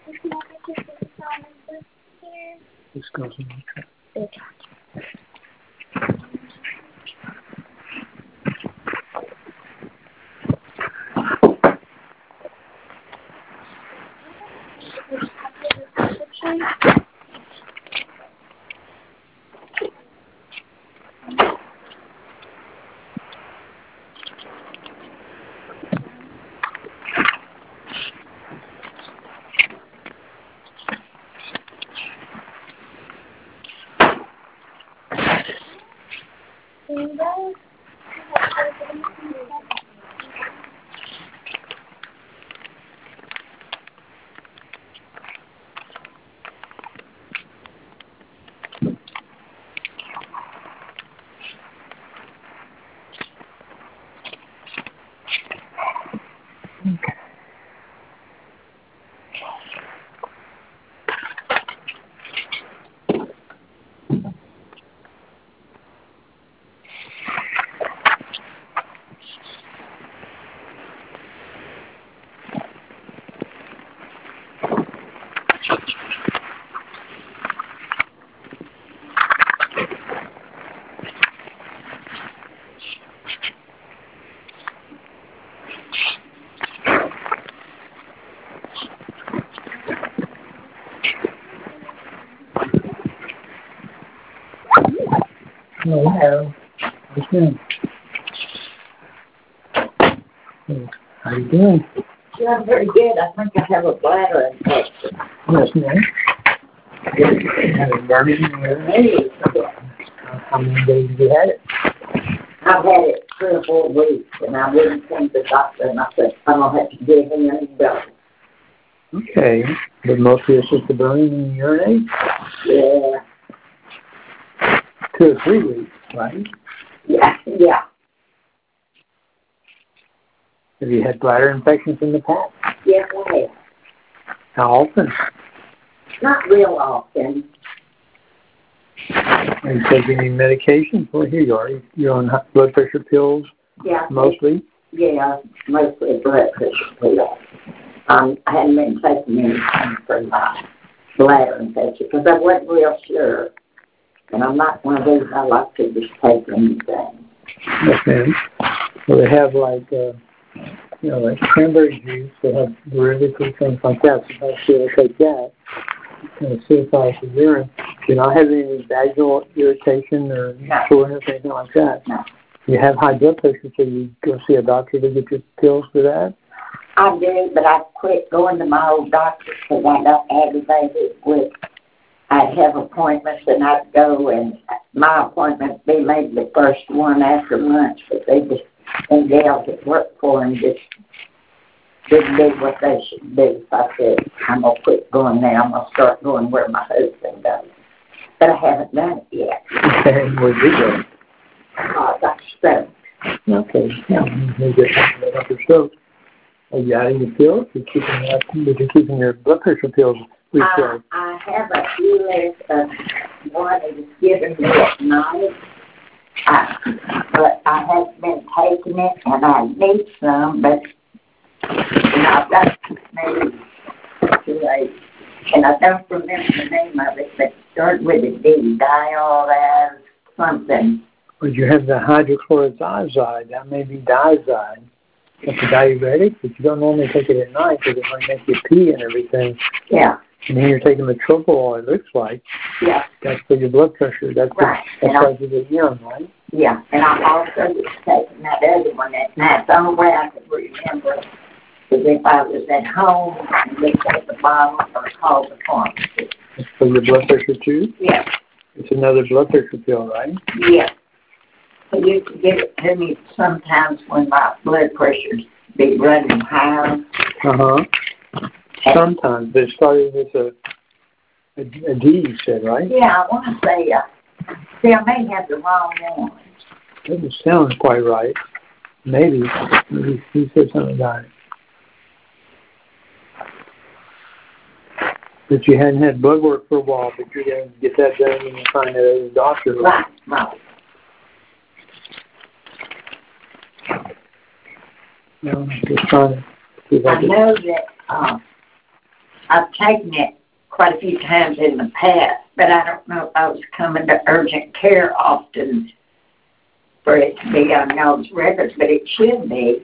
This goes in the trash. Hello. What's new? How you doing? Yeah, I'm very good. I think I have a bladder infection. Yes, ma'am. Have it burning in your head? How many days have you had it? I've had it 3 or 4 weeks, and I wouldn't come to the doctor, and I said, I'm going to have to give him any dose. Okay. But mostly it's just the burning in your urinate? Yeah. 2 or 3 weeks, right? Yeah. Have you had bladder infections in the past? Yes, I have. How often? Not real often. Are you taking any medications? Well, here you are. You're on blood pressure pills? Yeah. Mostly? Yeah, mostly blood pressure pills. I hadn't been taking anything for my bladder infection because I wasn't real sure. And I'm not one of those I like to just take anything. Yes, ma'am. Well, they have like cranberry juice. They have derivatives and things like that. So if you take that, kind of purifies the urine. Do you not have any vaginal irritation or soreness or anything like that? No. You have high blood pressure, so you go see a doctor to get your pills for that? I do, but I quit going to my old doctor because I got aggravated with, I'd have appointments and I'd go, and my appointment be maybe the first one after lunch, but they just, and gals that work for them just didn't do what they should do. So I said, I'm going to quit going there. I'm going to start going where my husband goes. But I haven't done it yet. Okay, where'd you go? Dr. Stokes. Okay, yeah, you get Dr. Stokes. Are you adding the pills? You're keeping your blood pressure pills refilled? I have a few left of one that is given me at night. But I haven't been taking it, and I need some, but I've got maybe 2 days. And I don't remember the name of it, but it started with a D, diol something. Would you have the hydrochlorothiazide? That may be diazide. That's a diuretic, but you don't normally take it at night because it might make you pee and everything. Yeah. And then you're taking metoprolol, it looks like. Yeah. That's for your blood pressure. That's right. That's why you get young, right? Yeah. And I also was taking that other one at night. The only way I could remember was if I was at home and looked at the bottle or called the pharmacy. It's for your blood pressure too? Yeah. It's another blood pressure pill, right? Yeah. So you can give it to me sometimes when my blood pressure's be running high. Uh-huh. Sometimes. But it started with a D, you said, right? Yeah, I want to say, see, I may have the wrong one. Doesn't sound quite right. Maybe he said something about it. But you hadn't had blood work for a while, but you're going to get that done when you find that other doctor. Right. No, I'm just trying to see if I know that I've taken it quite a few times in the past, but I don't know if I was coming to urgent care often for it to be on those records, but it should be.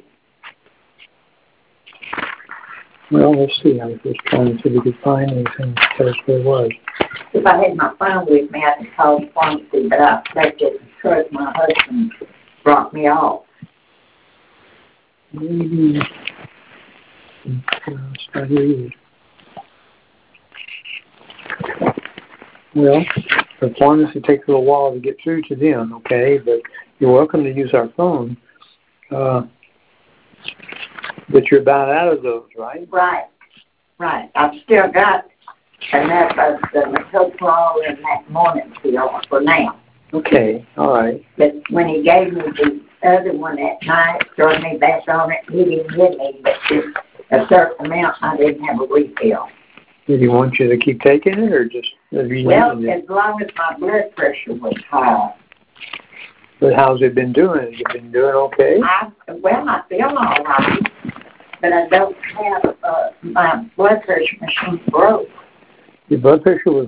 Well, let's see. I was just trying to see if we could find anything to tell us where it was. If I had my phone with me, I could call the pharmacy, but I left it in the truck. My husband brought me off. Maybe it's not here either. Well, the pharmacy takes a little while to get through to them, okay? But you're welcome to use our phone. But you're about out of those, right? Right. I've still got enough of the metoprolol in that morning pill for now. Okay, all right. But when he gave me the other one at night, throwing me back on it, he didn't give me but just a certain amount. I didn't have a refill. Did he want you to keep taking it, or just have you needed it? As long as my blood pressure was high. But how's it been doing? Has it been doing okay? I feel all right, but I don't have my blood pressure machine broke. Your blood pressure was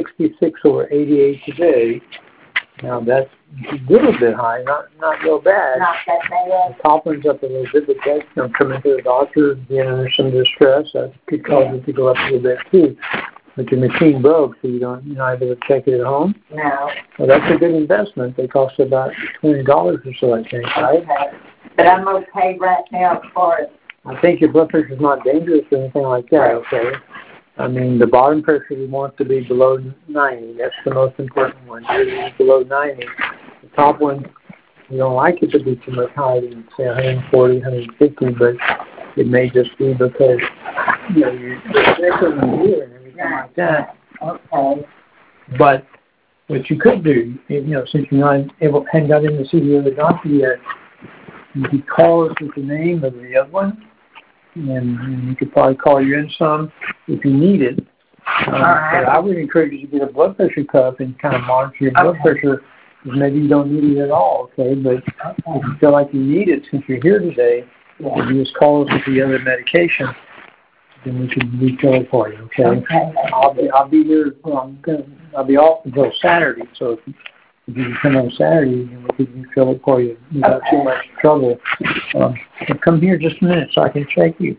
166/88 today. Now that's a little bit high, not real bad. Not that bad. The top one's up a little bit, but that's coming to the doctor, being under some distress. That could cause it to go up a little bit too. But your machine broke, so you're not able to check it at home? No. Well, that's a good investment. They cost about $20 or so, I think, right? Okay. But I'm okay right now as far as... I think your blood pressure is not dangerous or anything like that, okay? I mean, the bottom pressure we want to be below 90. That's the most important one. Yours is below 90. The top one, we don't like it to be too much higher than, say, 140, 150, but it may just be because, you're sick in the ear and everything like that. Okay. But what you could do, since you're not hadn't got in to see the other doctor yet, you could call us with the name of the other one, and you could probably call you in some if you need it. But I would encourage you to get a blood pressure cuff and kind of monitor your blood pressure, because maybe you don't need it at all, okay? But if you feel like you need it, since you're here today, if you just call us with the other medication, then we can refill it for you, okay? I'll be here. I'll be off until Saturday, so if you can come on Saturday, then we can refill it for you without too much trouble. Come here just a minute so I can check you.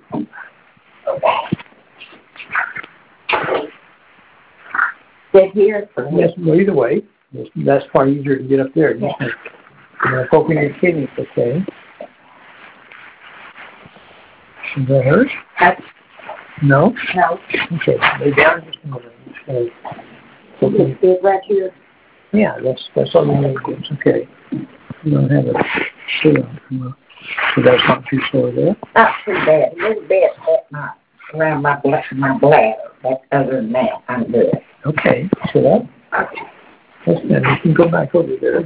Sit here? Yes, well, either way. That's far easier to get up there. You're going to open your kidneys, okay? Is that hurt? No? No. Okay, lay down just a minute. Okay. Sit right here? Yeah, that's all you need to do. It's okay. You don't have a sit on. So that's not too sore there? Not too bad. A little bit around my bladder. But other than that, I'm good. Okay, sit up. That's good. You can go back over there.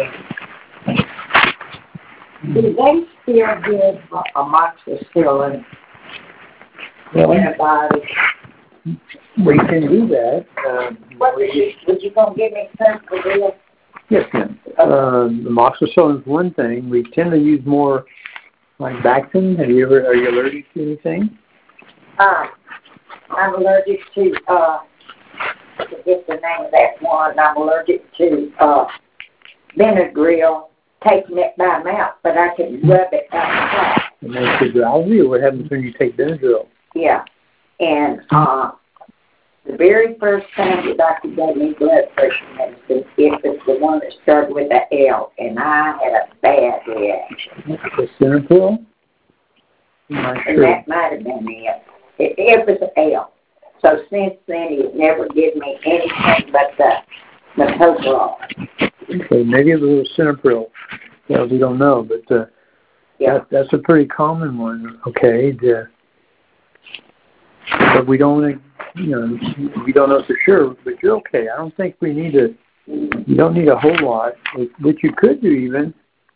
Do they still give amoxicillin antibiotics? We can do that. Would you going to give me some for this? Yes, ma'am. Amoxicillin is one thing. We tend to use more like Bactrim. Are you allergic to anything? I'm allergic to, I forget the name of that one. I'm allergic to Benadryl, taking it by mouth, but I can rub it outside. It makes you drowsy, or what happens when you take Benadryl? Yeah. And the very first time the doctor gave me blood pressure medicine, it was the one that started with an L, and I had a bad reaction. The Synapryl? And that might have been it. It was an L. So since then, he's never given me anything but the metoprolol. Okay, maybe it was a Synapryl. Well, we don't know, but that's a pretty common one. Okay, but we don't, we don't know for sure. But you're okay. I don't think we need to. You don't need a whole lot. What you could do even,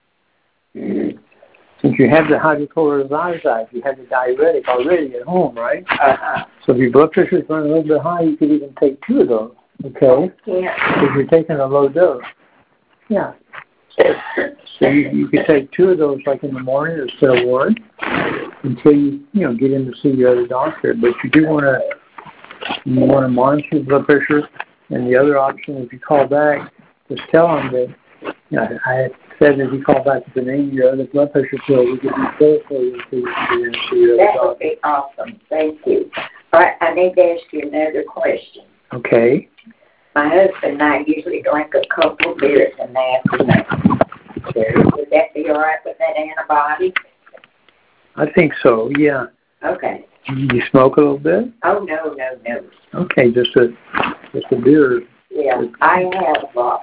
since you have the hydrochlorothiazide, you have the diuretic already at home, right? So if your blood pressure is running a little bit high, you could even take 2 of those. Okay. Yeah. If you're taking a low dose. Yeah. So you could take 2 of those like in the morning instead of 1 until you get in to see your other doctor. But you do want to You want to monitor your blood pressure. And the other option, if you call back, just tell them that, I had said if you call back with the name of your other blood pressure pill, we could do both for you so you can get into your other That would be awesome. Thank you. All right, I need to ask you another question. Okay. My husband and I usually drink a couple of beers in the afternoon. Okay. Would that be all right with that antibody? I think so, yeah. Okay. You smoke a little bit? Oh, no. Okay, just a beer. Yeah, I have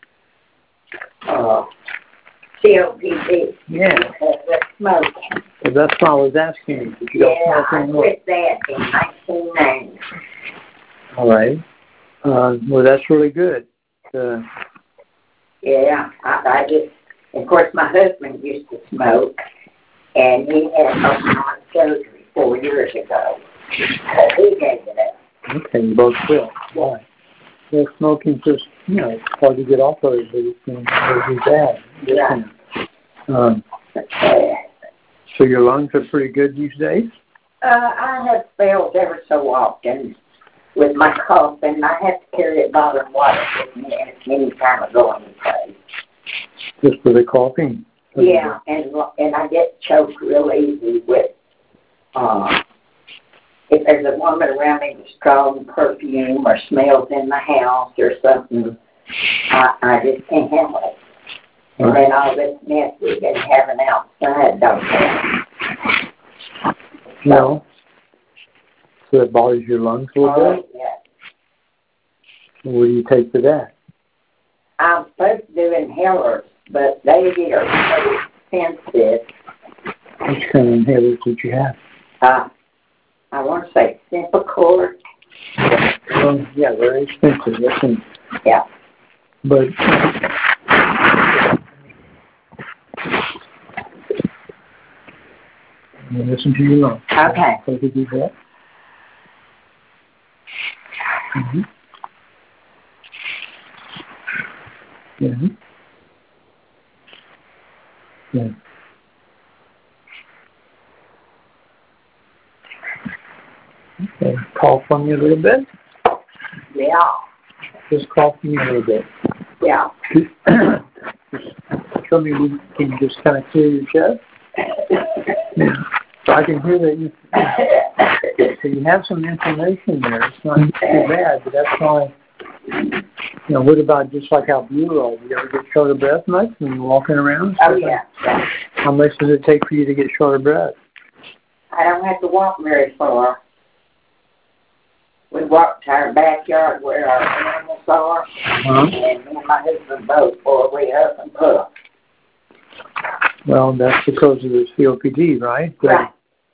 COPD. Yeah. That's smoking. Well, that's what I was asking you. Did you don't smoke I anymore? quit that in 1990. All right. Well, that's really good. Yeah, I just, of course, my husband used to smoke, and he had open heart surgery 4 years ago. So he gave it up. Okay, you both will. Why? Well, smoking just, it's hard to get off of it, but it's really bad. Yeah. So your lungs are pretty good these days? I have spells ever so often with my cough, and I have to carry a bottle of water with me any time I go anyplace. Just for the coughing? Yeah, and I get choked real easy with, if there's a woman around me with strong perfume or smells in the house or something, I just can't handle it. And then all this mess we've been having outside don't help. No. So it bothers your lungs a little bit? Yeah. What do you take for that? I'm supposed to do inhalers, but they are so expensive. Which kind of inhalers did you have? I want to say Sympacort. Yeah, very expensive. Listen. Yeah. But listen to your lungs. Okay. So you do that. Mm-hmm. Yeah. Yeah. Okay. Cough on me a little bit. Yeah. Just cough on me a little bit. Yeah. Just show me. Can you just kind of clear your chest? Yeah. So I can hear that you have some inflammation there. It's not too bad, but that's why. What about just like albuterol? Do you ever get short of breath much when you're walking around? Oh, yeah. How much does it take for you to get short of breath? I don't have to walk very far. We walk to our backyard where our animals are, and me and my husband both boy we up and puff. Well, that's because of the COPD, right? Right.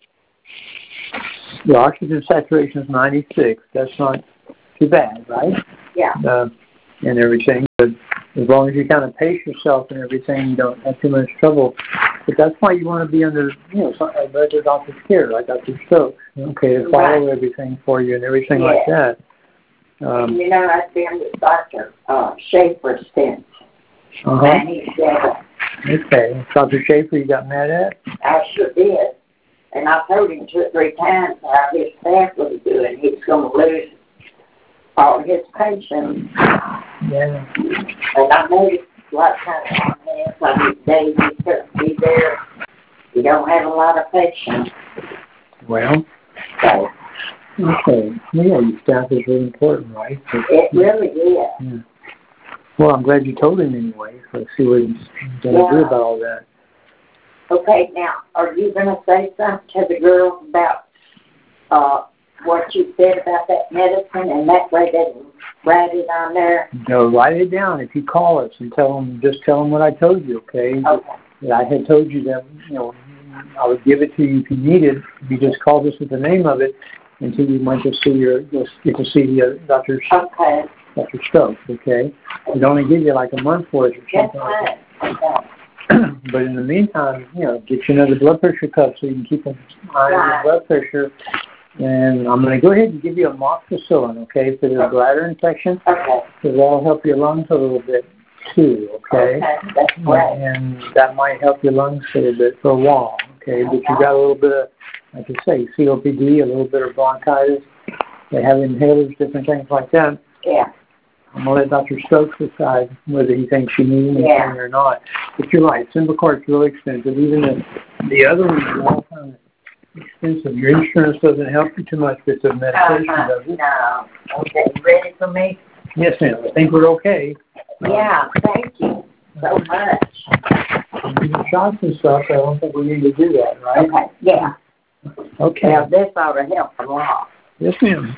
The oxygen saturation is 96. That's not too bad, right? Yeah. And everything, but as long as you kind of pace yourself and everything, you don't have too much trouble. But that's why you want to be under, a regular doctor's care, like Dr. Stokes, to follow everything for you and everything like that. I've been with Dr. Schaefer since 97. Okay. Dr. Schaefer, you got mad at? I sure did. And I told him 2 or 3 times how his staff was doing. He's going to lose all his patients. Yeah. And I noticed a lot of times on his days he couldn't be there. You don't have a lot of patients. Well. So. Okay. Yeah, your staff is really important, right? It really is. Yeah. Well, I'm glad you told him anyway. So let's see what he's going to do about all that. Okay, now, are you going to say something to the girls about what you said about that medicine, and that way they can write it on there? No, write it down. If you call us and tell them what I told you, okay? Okay. I had told you that, I would give it to you if you needed. If you just called us with the name of it, until you might just get to see Dr. Dr. Stokes, okay? We'd only give you like a month for it or something like that. Okay. But in the meantime, get you another blood pressure cup so you can keep an eye on your blood pressure. And I'm going to go ahead and give you amoxicillin, okay, for the bladder infection. Okay. Because that'll help your lungs a little bit too, okay? That's great. And that might help your lungs a little bit for a while, okay? But you got a little bit of, like I say, COPD, a little bit of bronchitis. Mm-hmm. They have inhalers, different things like that. Yeah. I'm going to let Dr. Stokes decide whether he thinks you need anything or not. But you're right, Symbicort's really expensive. Even the other ones are all kind of expensive. Your insurance doesn't help you too much with the medication, does it? No. Okay, ready for me? Yes, ma'am. I think we're okay. Yeah, thank you so much. The shots and stuff, I don't think we need to do that, right? Okay, yeah. Okay. Now, this ought to help a lot. Yes, ma'am.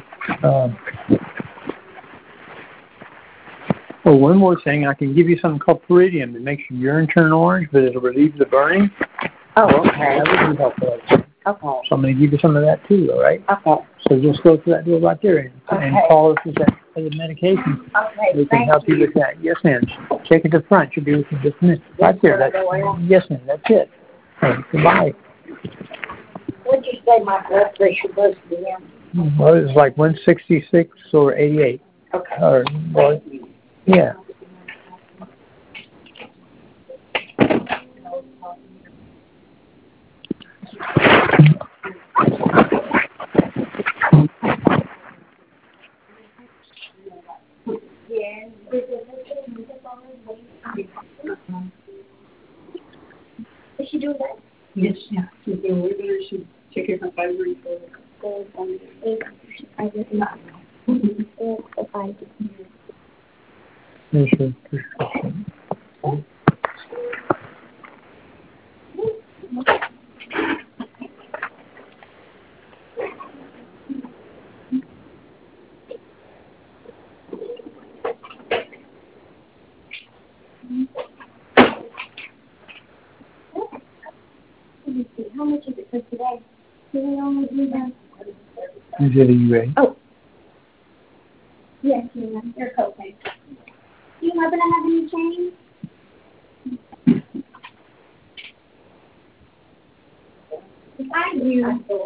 Well, one more thing, I can give you something called Peridium. It makes your urine turn orange, but it'll relieve the burning. Oh, okay. That would be helpful. Okay. So I'm going to give you some of that too, all right? Okay. So just go to that door right there and call us with that for the medication. Okay, We can help you with that. Yes, ma'am. Check at the front. You'll be with you in just a minute. Right there. Yes, ma'am. That's it. Goodbye. What did you say my blood pressure was again? Well, it's like 166 or 88. Okay. Or, well, yeah. Is she doing that? Yes, yeah. She's doing way better. She's checking her fiber for Gold on the 8. I did not. If I did. Here's your prescription. Let me see. How much is it for today? Do we only do that? Is it a UA? Oh. Yes, ma'am. Your copay. Do you happen to have any change? If I do,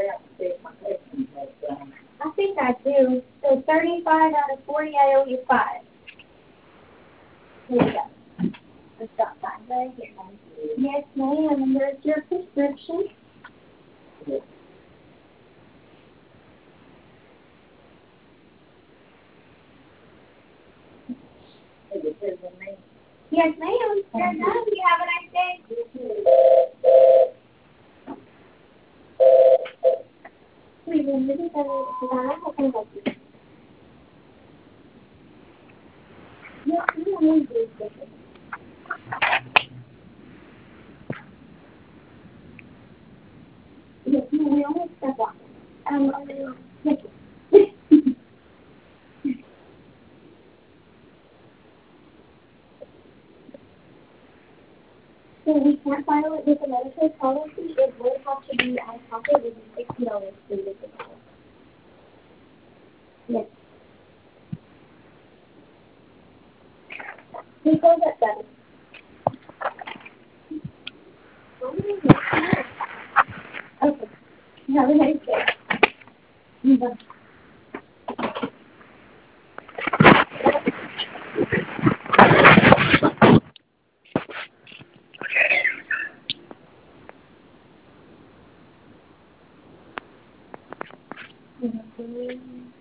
I think I do. So 35 out of 40, I owe you 5. Here you go. Let's stop that right here. Yes, ma'am. And there's your prescription. Yes, ma'am. You're done. You have a nice day. Please, this is Savannah. How can I help you? Yes, ma'am. Yes, ma'am. We only accept one. Thank you. So we can't file it with a Medicaid policy. It would have to be out of pocket, which is $60 for the file. Yes. We close at 7. Okay. Have a nice day. Bye. Okay.